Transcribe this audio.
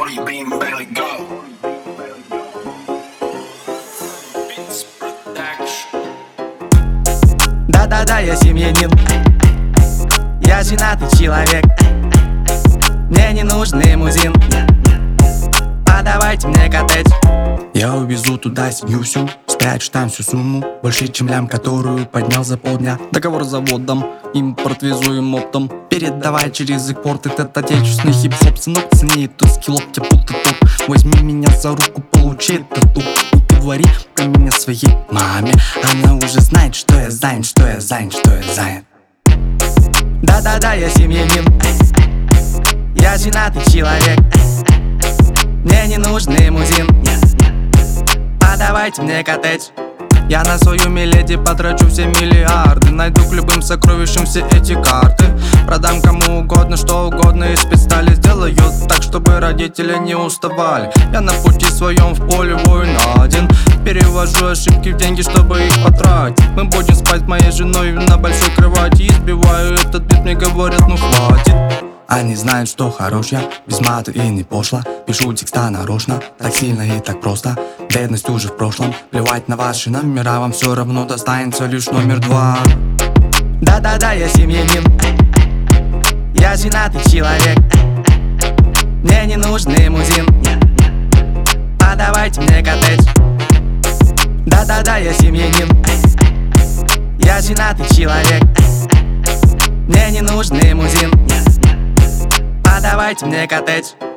Brody Beam Bailey Go. Да-да-да, я семьянин, я женатый человек. Мне не нужен лимузин, а давайте мне коттедж. Я увезу туда семью всю, спрячу там всю сумму, больше чем лям, которую поднял за полдня. Договор с заводом, импорт везу им оптом. Передавай через экспорт этот отечественный хип-хоп. Сынок, цени эту скиллоп, тебе будто топ. Возьми меня за руку, получи тату. Говори про меня своей маме, она уже знает, что я занят, что я занят, что я занят. Да-да-да, я семьянин, я женатый человек. Мне не нужен лимузин, а давайте мне коттедж. Я на свою миледи потрачу все миллиарды. Найду к любым сокровищам все эти карты. Продам кому угодно, что угодно из спецстали. Сделаю так, чтобы родители не уставали. Я на пути своем в поле воин один. Перевожу ошибки в деньги, чтобы их потратить. Мы будем спать с моей женой на большой кровати. Избиваю этот бит, мне говорят, ну хватит. Они знают, что хорош я, без мата и не пошло. Пишу текста нарочно, так сильно и так просто. Бедность уже в прошлом, плевать на ваши номера. Вам все равно достанется лишь номер 2. Да-да-да, я семьянин, я женатый человек. Мне не нужен лимузин, а давайте мне коттедж. Да-да-да, я семьянин, я женатый человек. Мне не нужен лимузин, а давайте мне коттедж.